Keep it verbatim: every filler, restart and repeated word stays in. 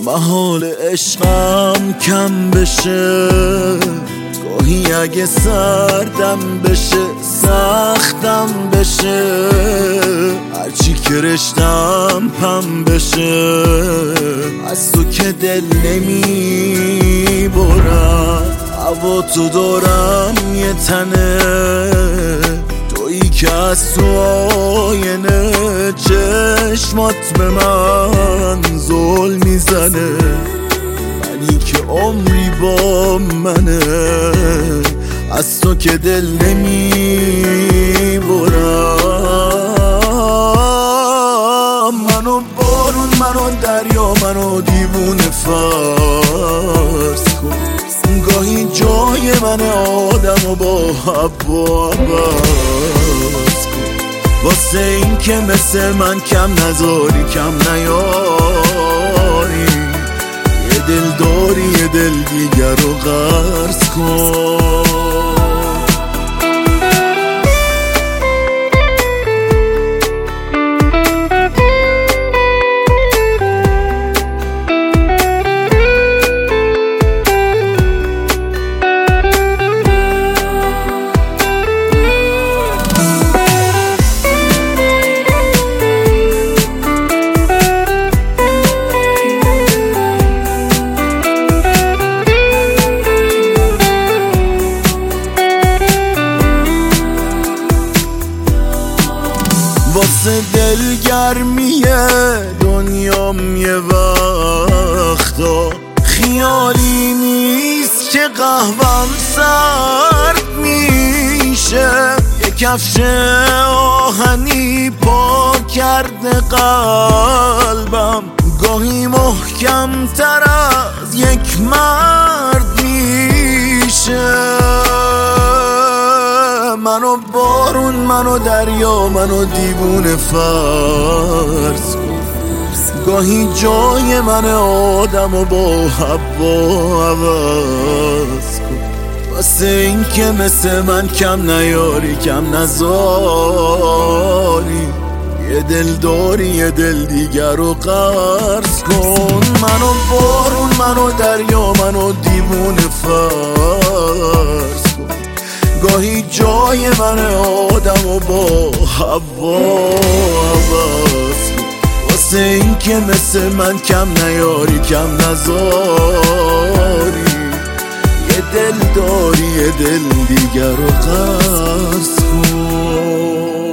محال عشقم کم بشه، گاهی اگه سردم بشه سختم بشه، هرچی که رشتم پم بشه، از تو که دل نمی برم. هوا تو دارم یه تنه، تویی که از تو آینه چشمات به من ظلم میزنه. منی که عمری با منه، از تو که دل نمی برم. منو بارون، منو دریا، منو دیوونه فرض کن، گاهی جای من آدم و با هوا عوض کن، واسه این که مثل من کم نذاری کم نیاری. یه دل داری یه دل دیگر رو غرض کن. واسه دلگرمیه دنیام یه وقتا خیالی نیست که قهوم سرد میشه. یه کفش آهنی پا کرده قلبم، گاهی محکم تر از یک مرد میشه. منو بارون، منو دریا، منو دیوونه فرض کن، گاهی جای من آدم و با هوا عوض کن، واسه این که مثل من کم نیاری کم نذاری. یه دل داری یه دل دیگر رو قرض کن. منو بارون، منو دریا، منو دیوونه فرض کن، گاهی جای من آدم و با هوا عوض کن، واسه این که مثل من کم نیاری کم نذاری. یه دل داری یه دل دیگر رو قرض کن.